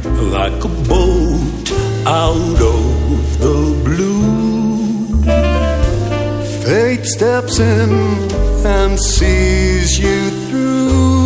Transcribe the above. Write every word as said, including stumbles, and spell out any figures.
like a boat out of the blue. Fate steps in and sees you through.